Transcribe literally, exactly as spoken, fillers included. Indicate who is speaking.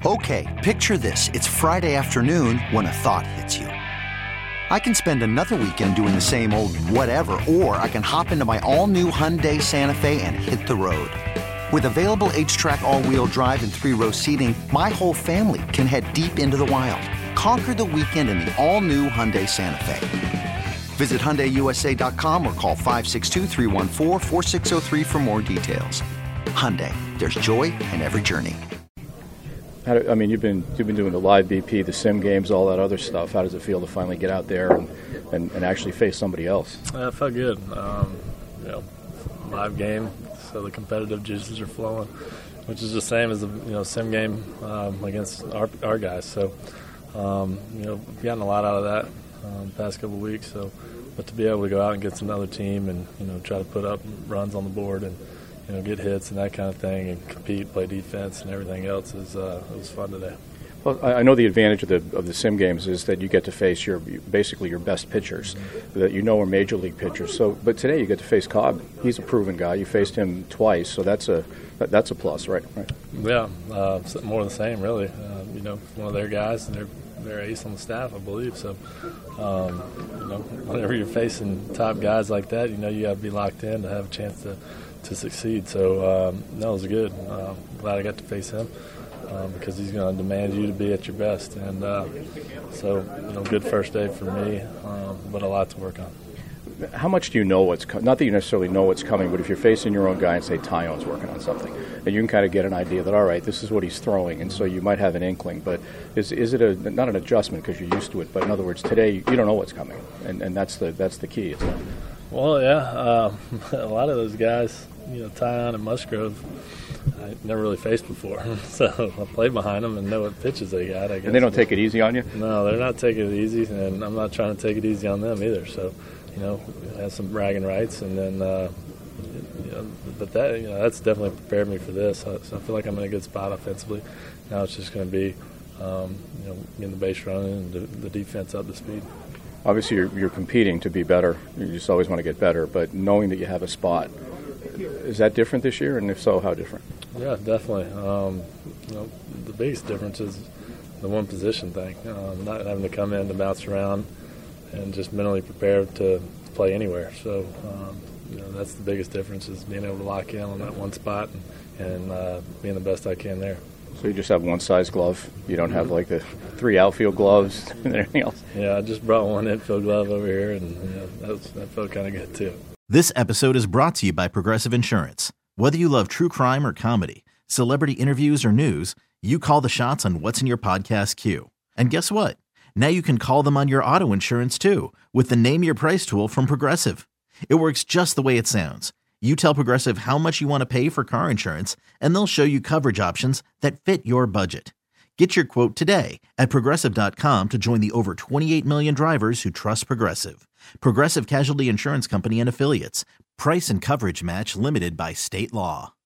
Speaker 1: Okay, picture this. It's Friday afternoon when a thought hits you. I can spend another weekend doing the same old whatever, or I can hop into my all-new Hyundai Santa Fe and hit the road. With available H-Track all-wheel drive and three-row seating, my whole family can head deep into the wild. Conquer the weekend in the all-new Hyundai Santa Fe. Visit Hyundai U S A dot com or call five six two, three one four, four six zero three for more details. Hyundai, there's joy in every journey.
Speaker 2: How do, I mean, you've been you've been doing the live B P, the sim games, all that other stuff. How does it feel to finally get out there and, and, and actually face somebody else?
Speaker 3: Uh, it felt good. Um, you know, live game, so the competitive juices are flowing, which is the same as the you know sim game um, against our our guys. So um, you know, we've gotten a lot out of that um, the past couple of weeks. So, but to be able to go out and get another team and you know try to put up runs on the board and you know, get hits and that kind of thing, and compete, play defense, and everything else is uh, it was fun today.
Speaker 2: Well, I know the advantage of the of the sim games is that you get to face your basically your best pitchers mm-hmm. that you know are major league pitchers. So, but today you get to face Cobb. He's a proven guy. You faced him twice, so that's a that's a plus, right? Right.
Speaker 3: Yeah, uh, more of the same, really. Uh, you know, one of their guys, and they're they're ace on the staff, I believe. So, um, you know, whenever you're facing top guys like that, you know you got to be locked in to have a chance to. to succeed. So um, that was good. Uh, glad I got to face him um, because he's going to demand you to be at your best. And uh, so, you know, good first day for me, um, but a lot to work on.
Speaker 2: How much do you know what's coming? Not that you necessarily know what's coming, but if you're facing your own guy and say Tyone's working on something, and you can kind of get an idea that, all right, this is what he's throwing, and so you might have an inkling. But is is it a not an adjustment because you're used to it, but in other words, today you don't know what's coming, and, and that's the that's the key, isn't it?
Speaker 3: Well, yeah, uh, a lot of those guys, you know, Tyon and Musgrove, I never really faced before. So I played behind them and know what pitches they got, I guess.
Speaker 2: And they don't take it easy on you?
Speaker 3: No, they're not taking it easy, and I'm not trying to take it easy on them either. So, you know, have some bragging rights, and then, uh, you know, but that, you know, that's definitely prepared me for this. So, so I feel like I'm in a good spot offensively. Now it's just going to be, um, you know, getting the base running and the, the defense up to speed.
Speaker 2: Obviously, you're, you're competing to be better. You just always want to get better, but knowing that you have a spot, is that different this year? And if so, how different?
Speaker 3: Yeah, definitely. Um, you know, the biggest difference is the one position thing. Um, not having to come in to bounce around and just mentally prepared to play anywhere. So, um, you know, that's the biggest difference is being able to lock in on that one spot and, and uh, being the best I can there.
Speaker 2: So you just have one size glove? You don't have like the three outfield gloves and everything else?
Speaker 3: Yeah, I just brought one infield glove over here, and you know, that, was, that felt kind of good too.
Speaker 4: This episode is brought to you by Progressive Insurance. Whether you love true crime or comedy, celebrity interviews or news, you call the shots on what's in your podcast queue. And guess what? Now you can call them on your auto insurance too with the Name Your Price tool from Progressive. It works just the way it sounds. You tell Progressive how much you want to pay for car insurance, and they'll show you coverage options that fit your budget. Get your quote today at Progressive dot com to join the over twenty-eight million drivers who trust Progressive. Progressive Casualty Insurance Company and Affiliates. Price and coverage match limited by state law.